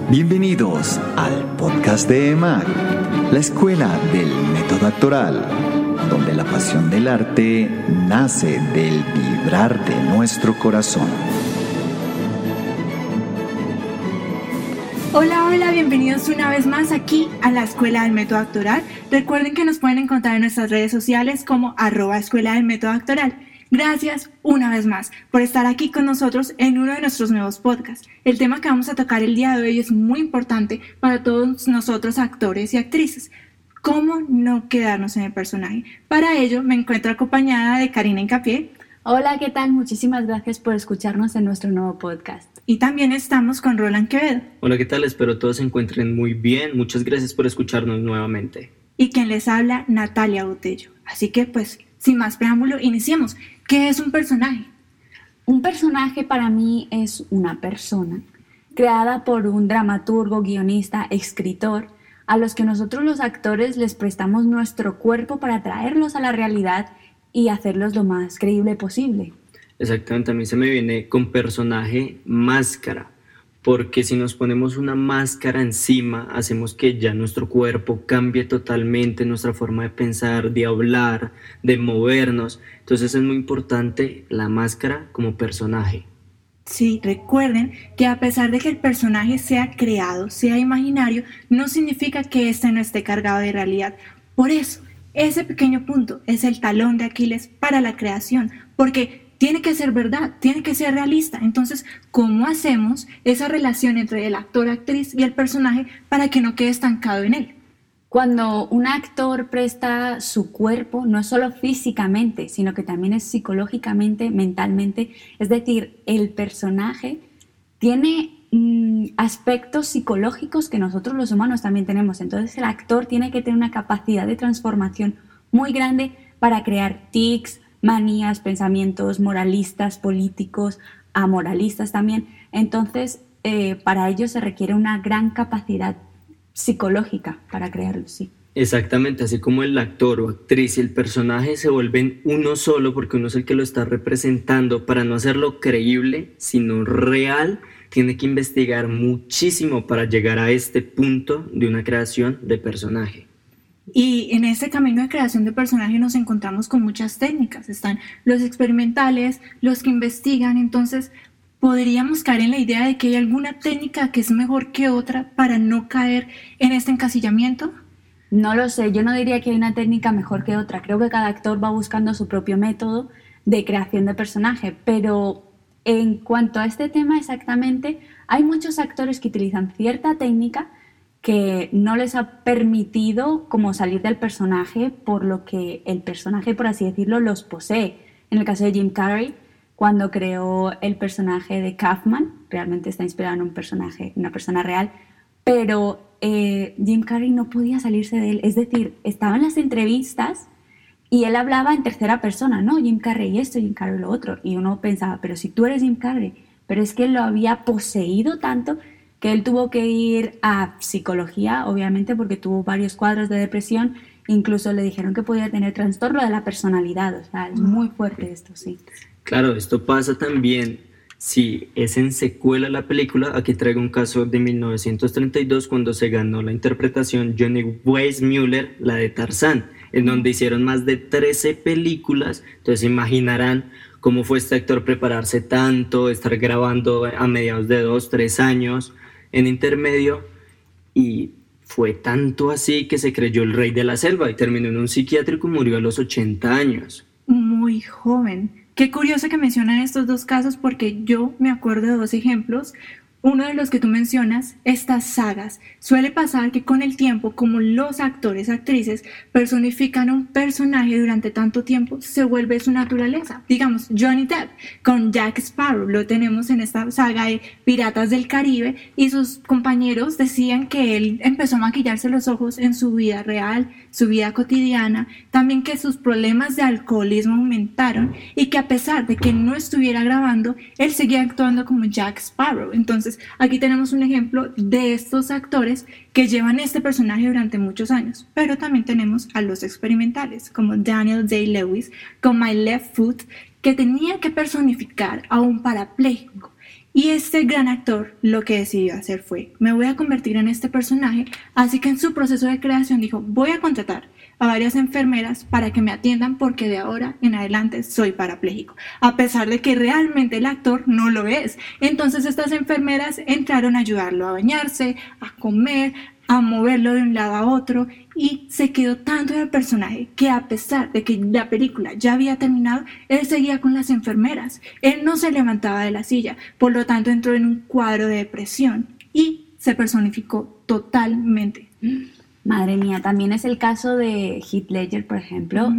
Bienvenidos al podcast de EMAC, la escuela del método actoral, donde la pasión del arte nace del vibrar de nuestro corazón. Hola, bienvenidos una vez más aquí a la Escuela del Método Actoral. Recuerden que nos pueden encontrar en nuestras redes sociales como @Escuela del Método Actoral. Gracias una vez más por estar aquí con nosotros en uno de nuestros nuevos podcasts. El tema que vamos a tocar el día de hoy es muy importante para todos nosotros actores y actrices. ¿Cómo no quedarnos en el personaje? Para ello me encuentro acompañada de Karina Hincapié. Hola, ¿qué tal? Muchísimas gracias por escucharnos en nuestro nuevo podcast. Y también estamos con Roland Quevedo. Hola, ¿qué tal? Espero todos se encuentren muy bien. Muchas gracias por escucharnos nuevamente. Y quien les habla, Natalia Botello. Así que pues, sin más preámbulo, iniciemos. ¿Qué es un personaje? Un personaje para mí es una persona creada por un dramaturgo, guionista, escritor, a los que nosotros los actores les prestamos nuestro cuerpo para traerlos a la realidad y hacerlos lo más creíble posible. Exactamente, a mí se me viene con personaje máscara, porque si nos ponemos una máscara encima, hacemos que ya nuestro cuerpo cambie totalmente, nuestra forma de pensar, de hablar, de movernos. Entonces es muy importante la máscara como personaje. Sí, recuerden que a pesar de que el personaje sea creado, sea imaginario, no significa que éste no esté cargado de realidad. Por eso, ese pequeño punto es el talón de Aquiles para la creación, porque tiene que ser verdad, tiene que ser realista. Entonces, ¿cómo hacemos esa relación entre el actor, actriz y el personaje para que no quede estancado en él? Cuando un actor presta su cuerpo, no solo físicamente, sino que también es psicológicamente, mentalmente, es decir, el personaje tiene aspectos psicológicos que nosotros los humanos también tenemos. Entonces el actor tiene que tener una capacidad de transformación muy grande para crear tics, manías, pensamientos moralistas, políticos, amoralistas también. Entonces, para ello se requiere una gran capacidad psicológica para crearlo, sí. Exactamente, así como el actor o actriz y el personaje se vuelven uno solo porque uno es el que lo está representando, para no hacerlo creíble, sino real, tiene que investigar muchísimo para llegar a este punto de una creación de personaje. Y en este camino de creación de personaje nos encontramos con muchas técnicas. Están los experimentales, los que investigan. Entonces, ¿podríamos caer en la idea de que hay alguna técnica que es mejor que otra para no caer en este encasillamiento? No lo sé, yo no diría que hay una técnica mejor que otra. Creo que cada actor va buscando su propio método de creación de personaje. Pero en cuanto a este tema exactamente, hay muchos actores que utilizan cierta técnica que no les ha permitido como salir del personaje, por lo que el personaje, por así decirlo, los posee. En el caso de Jim Carrey, cuando creó el personaje de Kaufman, realmente está inspirado en un personaje, una persona real, pero Jim Carrey no podía salirse de él. Es decir, estaba en las entrevistas y él hablaba en tercera persona, ¿no? Jim Carrey esto, Jim Carrey lo otro. Y uno pensaba, pero si tú eres Jim Carrey, pero es que él lo había poseído tanto que él tuvo que ir a psicología, obviamente, porque tuvo varios cuadros de depresión. Incluso le dijeron que podía tener trastorno de la personalidad. O sea, es muy fuerte esto, sí. Claro, esto pasa también si es en secuela la película. Aquí traigo un caso de 1932 cuando se ganó la interpretación Johnny Weissmuller, la de Tarzán, en donde hicieron más de 13 películas. Entonces imaginarán cómo fue este actor prepararse tanto, estar grabando a mediados de 2-3 años en intermedio, y fue tanto así que se creyó el rey de la selva y terminó en un psiquiátrico y murió a los 80 años. Muy joven. Qué curioso que mencionan estos dos casos, porque yo me acuerdo de dos ejemplos. Uno de los que tú mencionas, estas sagas. Suele pasar que con el tiempo, como los actores, actrices, personifican un personaje durante tanto tiempo, se vuelve su naturaleza. Digamos, Johnny Depp con Jack Sparrow, lo tenemos en esta saga de Piratas del Caribe, y sus compañeros decían que él empezó a maquillarse los ojos en su vida real, su vida cotidiana, también que sus problemas de alcoholismo aumentaron y que a pesar de que no estuviera grabando, él seguía actuando como Jack Sparrow. Entonces, aquí tenemos un ejemplo de estos actores que llevan este personaje durante muchos años, pero también tenemos a los experimentales, como Daniel Day-Lewis con My Left Foot, que tenía que personificar a un parapléjico. Y este gran actor lo que decidió hacer fue, me voy a convertir en este personaje, así que en su proceso de creación dijo, voy a contratar a varias enfermeras para que me atiendan porque de ahora en adelante soy parapléjico, a pesar de que realmente el actor no lo es. Entonces estas enfermeras entraron a ayudarlo a bañarse, a comer, a moverlo de un lado a otro, y se quedó tanto en el personaje que a pesar de que la película ya había terminado, él seguía con las enfermeras. Él no se levantaba de la silla, por lo tanto entró en un cuadro de depresión y se personificó totalmente. Madre mía, también es el caso de Heath Ledger, por ejemplo,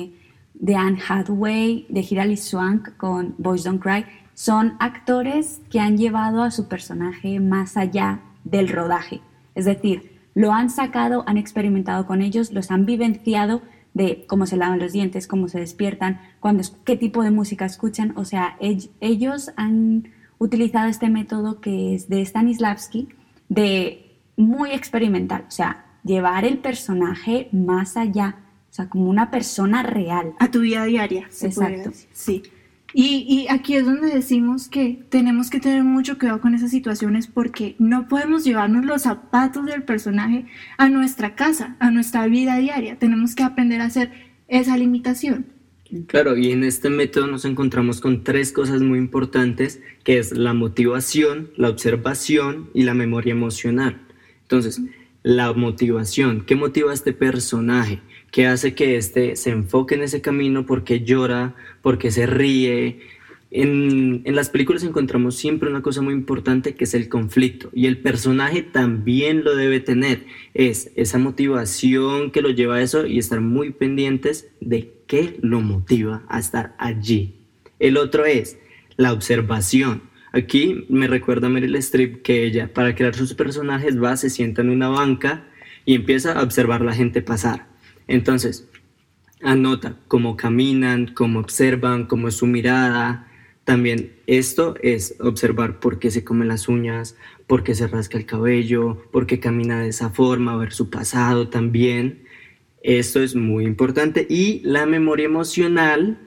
de Anne Hathaway, de Hilary Swank con Boys Don't Cry. Son actores que han llevado a su personaje más allá del rodaje. Es decir, lo han sacado, han experimentado con ellos, los han vivenciado de cómo se lavan los dientes, cómo se despiertan, qué tipo de música escuchan. O sea, ellos han utilizado este método que es de Stanislavski, de muy experimental. O sea, llevar el personaje más allá, o sea, como una persona real. A tu vida diaria, se puede decir. Sí. Y aquí es donde decimos que tenemos que tener mucho cuidado con esas situaciones porque no podemos llevarnos los zapatos del personaje a nuestra casa, a nuestra vida diaria. Tenemos que aprender a hacer esa limitación. Claro, y en este método nos encontramos con 3 cosas muy importantes, que es la motivación, la observación y la memoria emocional. Entonces, la motivación, ¿qué motiva a este personaje? ¿Qué hace que éste se enfoque en ese camino? ¿Por qué llora? ¿Por qué se ríe? En las películas encontramos siempre una cosa muy importante que es el conflicto, y el personaje también lo debe tener, es esa motivación que lo lleva a eso y estar muy pendientes de qué lo motiva a estar allí. El otro es la observación. Aquí me recuerda a Meryl Streep que ella, para crear sus personajes, se sienta en una banca y empieza a observar a la gente pasar. Entonces, anota cómo caminan, cómo observan, cómo es su mirada. También esto es observar por qué se come las uñas, por qué se rasca el cabello, por qué camina de esa forma, ver su pasado también. Esto es muy importante. Y la memoria emocional,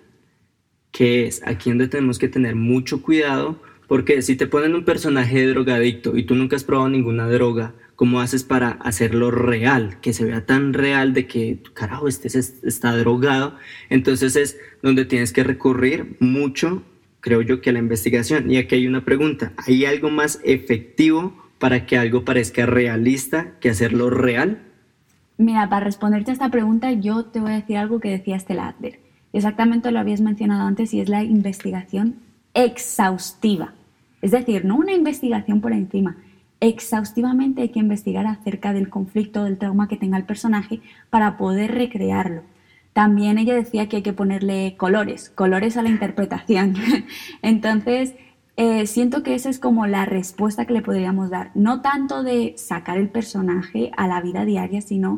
que es aquí donde tenemos que tener mucho cuidado, porque si te ponen un personaje drogadicto y tú nunca has probado ninguna droga, ¿cómo haces para hacerlo real? Que se vea tan real de que, carajo, está drogado. Entonces es donde tienes que recurrir mucho, creo yo, que a la investigación. Y aquí hay una pregunta, ¿hay algo más efectivo para que algo parezca realista que hacerlo real? Mira, para responderte a esta pregunta, yo te voy a decir algo que decía Stella Adler. Exactamente lo habías mencionado antes, y es la investigación exhaustiva. Es decir, no una investigación por encima. Exhaustivamente hay que investigar acerca del conflicto, del trauma que tenga el personaje para poder recrearlo. También ella decía que hay que ponerle colores a la interpretación. Entonces, siento que esa es como la respuesta que le podríamos dar. No tanto de sacar el personaje a la vida diaria, sino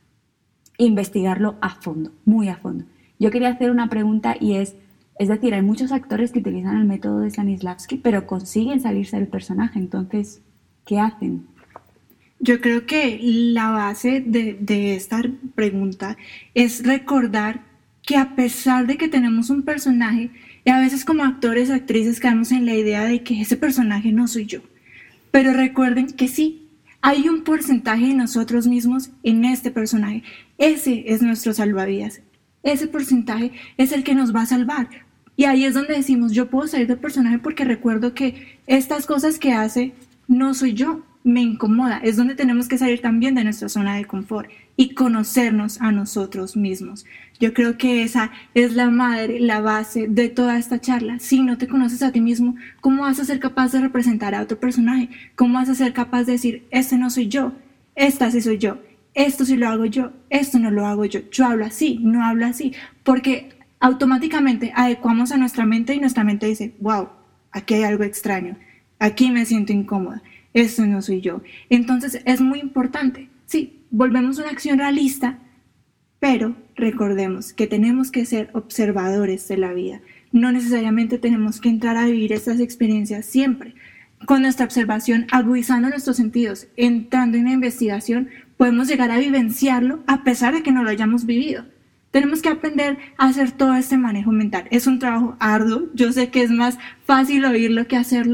investigarlo a fondo, muy a fondo. Yo quería hacer una pregunta y es decir, hay muchos actores que utilizan el método de Stanislavski, pero consiguen salirse del personaje. Entonces, ¿qué hacen? Yo creo que la base de esta pregunta es recordar que a pesar de que tenemos un personaje, y a veces como actores, actrices quedamos en la idea de que ese personaje no soy yo. Pero recuerden que sí, hay un porcentaje de nosotros mismos en este personaje. Ese es nuestro salvavidas. Ese porcentaje es el que nos va a salvar. Y ahí es donde decimos, yo puedo salir del personaje porque recuerdo que estas cosas que hace no soy yo, me incomoda. Es donde tenemos que salir también de nuestra zona de confort y conocernos a nosotros mismos. Yo creo que esa es la madre, la base de toda esta charla. Si no te conoces a ti mismo, ¿cómo vas a ser capaz de representar a otro personaje? ¿Cómo vas a ser capaz de decir, este no soy yo, esta sí soy yo? Esto sí lo hago yo, esto no lo hago yo. Yo hablo así, no hablo así. Porque automáticamente adecuamos a nuestra mente y nuestra mente dice, wow, aquí hay algo extraño, aquí me siento incómoda, esto no soy yo. Entonces es muy importante. Sí, volvemos a una acción realista, pero recordemos que tenemos que ser observadores de la vida. No necesariamente tenemos que entrar a vivir estas experiencias siempre. Con nuestra observación, agudizando nuestros sentidos, entrando en la investigación, podemos llegar a vivenciarlo a pesar de que no lo hayamos vivido. Tenemos que aprender a hacer todo este manejo mental. Es un trabajo arduo, yo sé que es más fácil oírlo que hacerlo,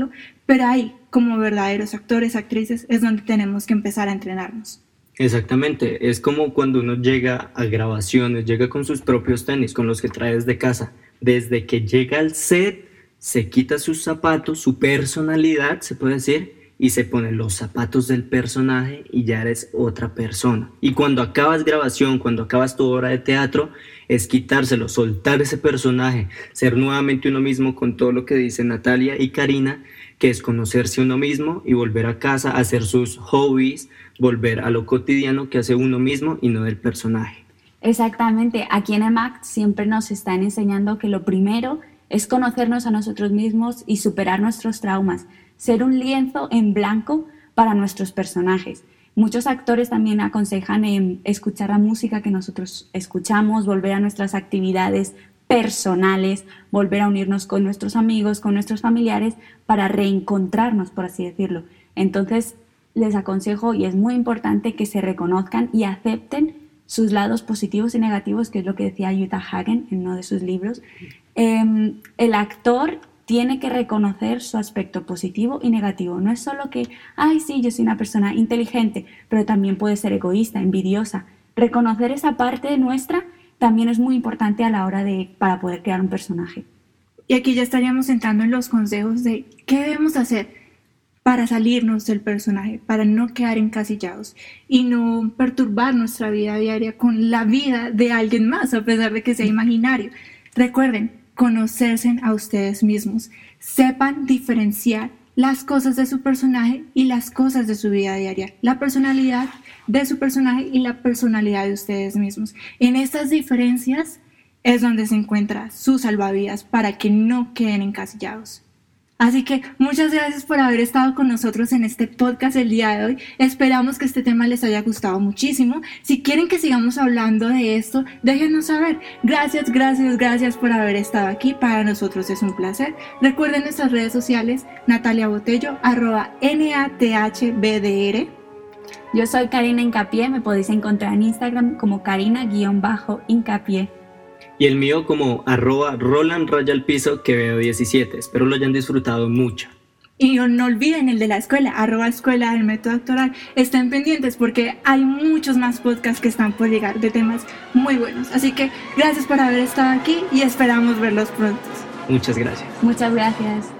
pero ahí, como verdaderos actores, actrices, es donde tenemos que empezar a entrenarnos. Exactamente, es como cuando uno llega a grabaciones, llega con sus propios tenis, con los que trae desde casa. Desde que llega al set, se quita sus zapatos, su personalidad, se puede decir, y se pone los zapatos del personaje y ya eres otra persona. Y cuando acabas grabación, cuando acabas tu obra de teatro, es quitárselo, soltar ese personaje, ser nuevamente uno mismo, con todo lo que dicen Natalia y Karina, que es conocerse uno mismo y volver a casa, hacer sus hobbies, volver a lo cotidiano que hace uno mismo y no del personaje. Exactamente, aquí en EMAC siempre nos están enseñando que lo primero es conocernos a nosotros mismos y superar nuestros traumas, ser un lienzo en blanco para nuestros personajes. Muchos actores también aconsejan escuchar la música que nosotros escuchamos, volver a nuestras actividades personales, volver a unirnos con nuestros amigos, con nuestros familiares, para reencontrarnos, por así decirlo. Entonces, les aconsejo, y es muy importante, que se reconozcan y acepten sus lados positivos y negativos, que es lo que decía Jutta Hagen en uno de sus libros. El actor tiene que reconocer su aspecto positivo y negativo. No es solo que, ay, sí, yo soy una persona inteligente, pero también puede ser egoísta, envidiosa. Reconocer esa parte nuestra también es muy importante a la hora para poder crear un personaje. Y aquí ya estaríamos entrando en los consejos de qué debemos hacer para salirnos del personaje, para no quedar encasillados y no perturbar nuestra vida diaria con la vida de alguien más, a pesar de que sea imaginario. Recuerden, conocerse a ustedes mismos, sepan diferenciar las cosas de su personaje y las cosas de su vida diaria, la personalidad de su personaje y la personalidad de ustedes mismos. En estas diferencias es donde se encuentra su salvavidas para que no queden encasillados. Así que muchas gracias por haber estado con nosotros en este podcast el día de hoy. Esperamos que este tema les haya gustado muchísimo. Si quieren que sigamos hablando de esto, déjenos saber. Gracias por haber estado aquí. Para nosotros es un placer. Recuerden nuestras redes sociales, Natalia Botello, @NATHBDR. Yo soy Karina Hincapié, me podéis encontrar en Instagram como Karina_Hincapié. Y el mío como @Roland_Piso que veo 17. Espero lo hayan disfrutado mucho. Y no olviden el de la escuela, @Escuela del Método Actoral. Estén pendientes porque hay muchos más podcasts que están por llegar de temas muy buenos. Así que gracias por haber estado aquí y esperamos verlos pronto. Muchas gracias. Muchas gracias.